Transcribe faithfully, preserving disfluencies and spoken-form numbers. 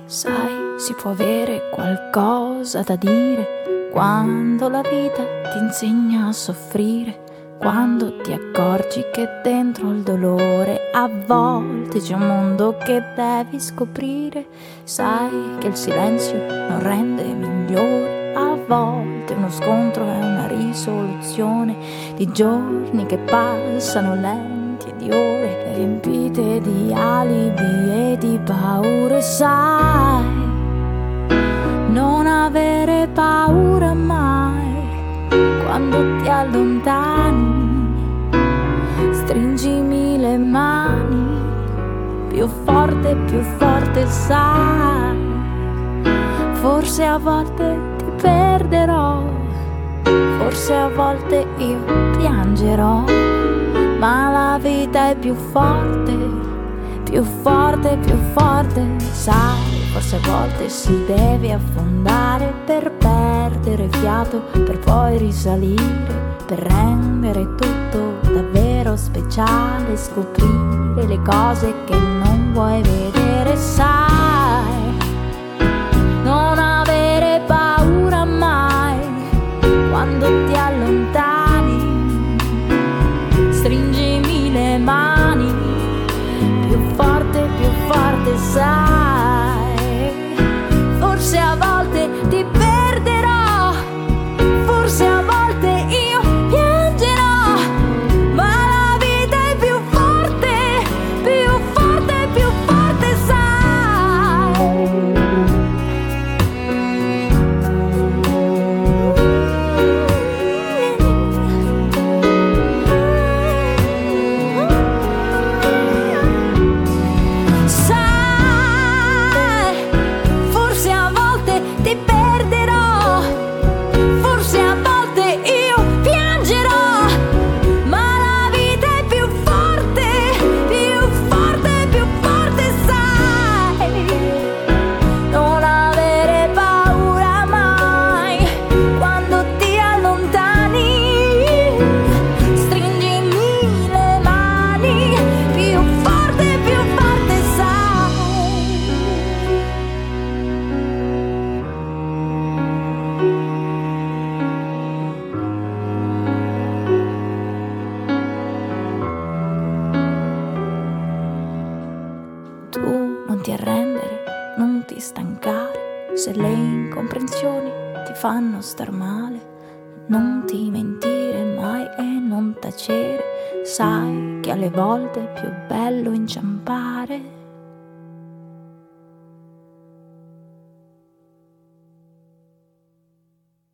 Sai, si può avere qualcosa da dire quando la vita ti insegna a soffrire, quando ti accorgi che dentro il dolore a volte c'è un mondo che devi scoprire. Sai che il silenzio non rende migliore, a volte uno scontro è una risoluzione di giorni che passano lenti e di ore riempite di alibi e di paure. Sai, non avere paura mai quando ti allontani, stringimi le mani più forte, più forte. Sai, forse a volte ti perderò, forse a volte io piangerò, ma la vita è più forte, più forte, più forte. Sai, forse a volte si deve affondare per perdere fiato, per poi risalire, per rendere tutto davvero speciale, scoprire le cose che non vuoi vedere. Sai, non avere paura mai quando ti allontani, stringimi le mani più forte, più forte. Sai, forse a volte ti perderò, forse a volte io piangerò, ma la vita è più forte, più forte, più forte. Sai, tu non ti arrendere, non ti stancare, se le incomprensioni ti fanno star male, non ti mentire mai e non tacere. Sai che alle volte è più bello inciampare